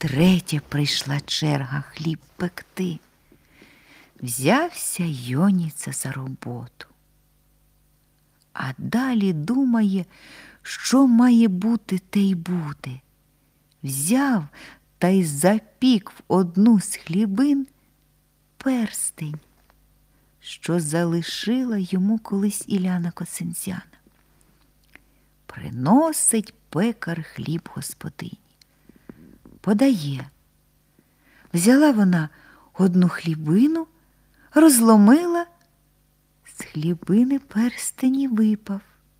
Втретє прийшла черга хліб пекти. Взявся Йоніца за роботу. А далі думає, що має бути, те й буде. Взяв та й запік в одну з хлібин перстень, що залишила йому колись Іляна Косинзяна. Приносить пекар хліб господині. Подає. Взяла вона одну хлібину, розломила, з хлібини перстень і випав.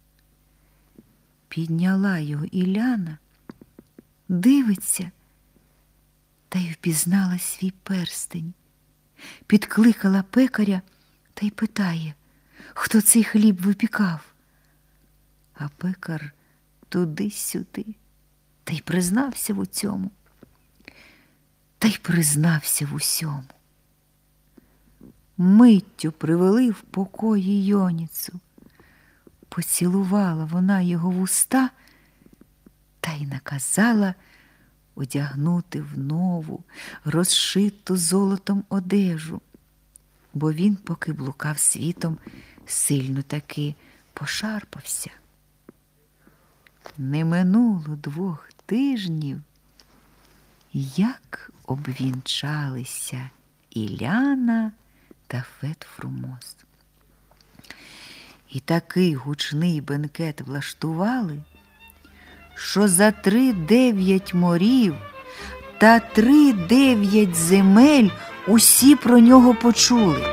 Підняла його Іляна, дивиться, та й впізнала свій перстень. Підкликала пекаря та й питає, хто цей хліб випікав. А пекар туди-сюди, та й признався в цьому. Та й признався в усьому. Миттю привели в покої Йоніцу. Поцілувала вона його в уста та й наказала одягнути в нову, розшиту золотом одежу, бо він, поки блукав світом, сильно таки пошарпався. Не минуло 2 тижнів, як обвінчалися Іляна та Фет-Фрумос. І такий гучний бенкет влаштували, що за 39 морів та 39 земель усі про нього почули.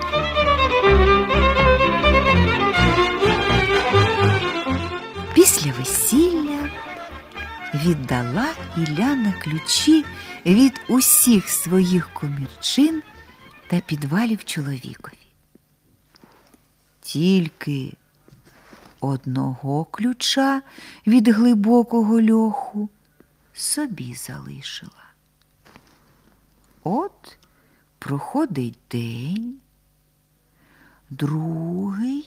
Після весілля віддала Іляна ключі від усіх своїх комірчин та підвалів чоловікові. Тільки одного ключа від глибокого льоху собі залишила. От проходить день, другий,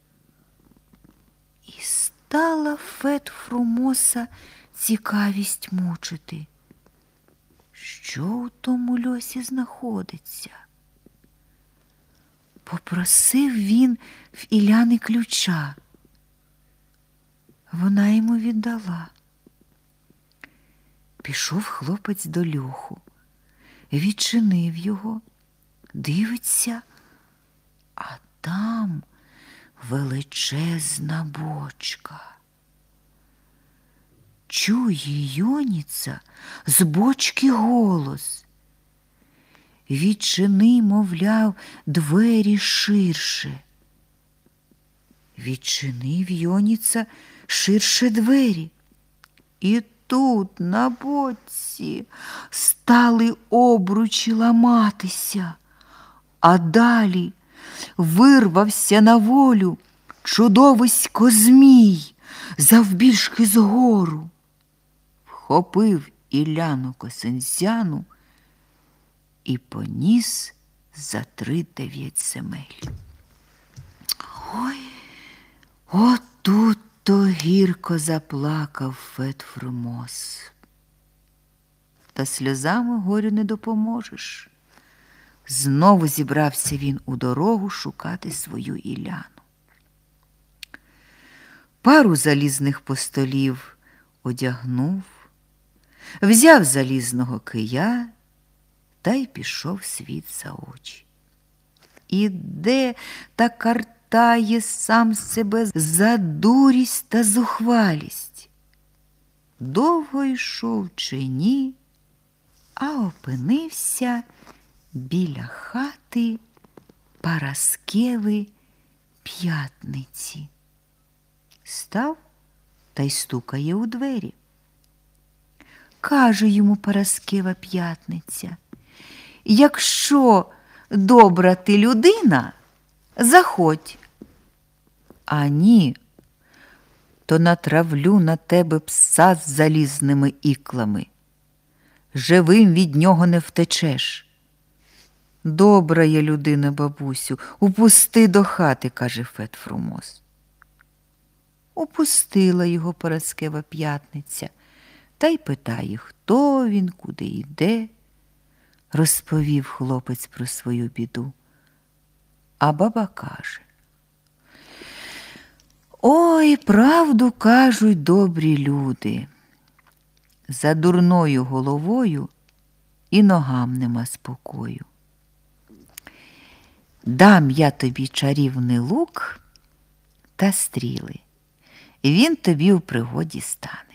і стала Фет-Фрумоса цікавість мучити. Що у тому льосі знаходиться? Попросив він в Іляни ключа. Вона йому віддала. Пішов хлопець до льоху, відчинив його, дивиться, а там величезна бочка. Чує Йоніца з бочки голос. Відчини, мовляв, двері ширше. Відчинив Йоніца ширше двері. І тут на бочці стали обручі ламатися, а далі вирвався на волю чудовисько змій завбільшки згору. Вхопив Іляну Косинзяну і поніс за 39 земель. Ой, отут-то гірко заплакав Фет-Фрумос. Та сльозами горю не допоможеш. Знову зібрався він у дорогу шукати свою Іляну. Пару залізних постолів одягнув, взяв залізного кия та й пішов світ за очі. Іде та картає сам себе за дурість та зухвалість. Довго йшов чи ні, а опинився біля хати Параскеви П'ятниці. Став та й стукає у двері. Каже йому Параскева П'ятниця: якщо добра ти людина, заходь. А ні, то натравлю на тебе пса з залізними іклами. Живим від нього не втечеш. Добра є людина, бабусю, упусти до хати, каже Фет-Фрумос. Упустила його Параскева П'ятниця, та й питає, хто він, куди йде. Розповів хлопець про свою біду. А баба каже: ой, правду кажуть добрі люди, за дурною головою і ногам нема спокою. Дам я тобі чарівний лук та стріли, він тобі у пригоді стане.